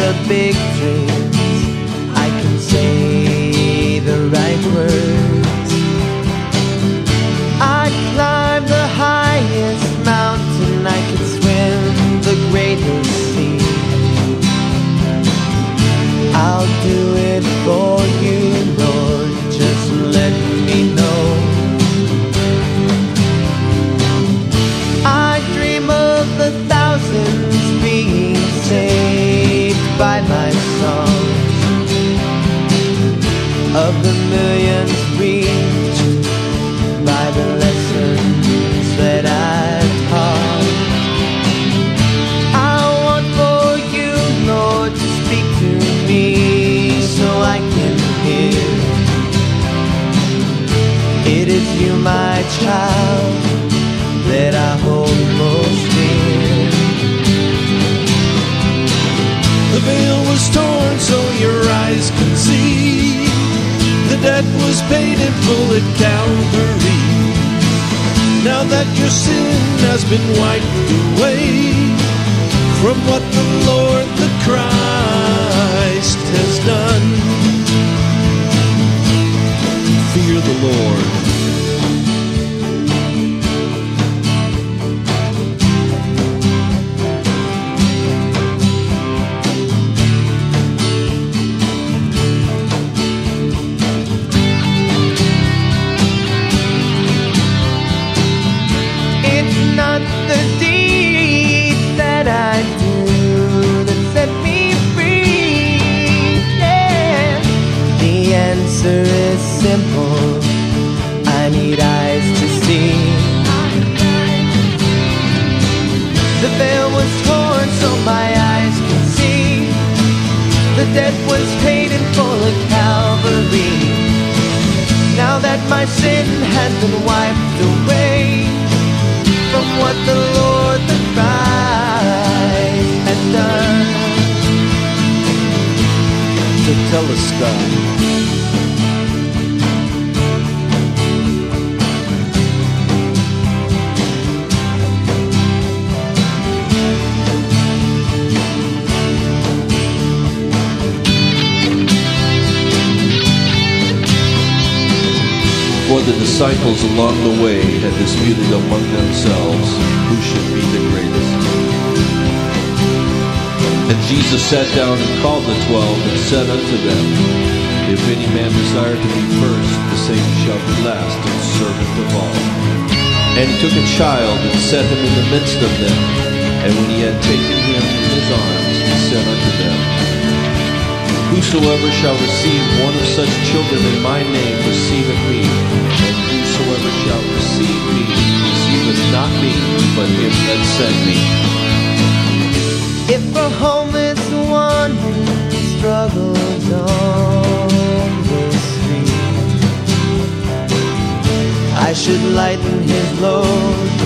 the big dreams, I can say the right words. I'd climb the highest mountain, I could swim the greatest sea. I'll do it for you, Lord, just let me know. I dream of the thousands being saved by my song, of the millions reached by the lessons that I've taught. I want for you, Lord, to speak to me so I can hear. It is you, my child, that I hold most dear. The veil was torn so your eyes can see. The debt was paid in full at Calvary. Now that your sin has been wiped away, from what the Lord, the Christ, has done, fear the Lord. Not the deeds that I do that set me free. Yeah. The answer is simple. I need eyes to see. The veil was torn so my eyes can see. The debt was paid in full at Calvary. Now that my sin has been wiped away, from what the Lord, the Christ, has done. To telescope. For the disciples along the way had disputed among themselves who should be the greatest. And Jesus sat down and called the 12 and said unto them, If any man desire to be first, the same shall be last and servant of all. And he took a child and set him in the midst of them. And when he had taken him in his arms, he said unto them, Whosoever shall receive one of such children in my name receiveth me, and whosoever shall receive me receiveth not me, but him that sent me. If a homeless one struggles on the street, I should lighten his load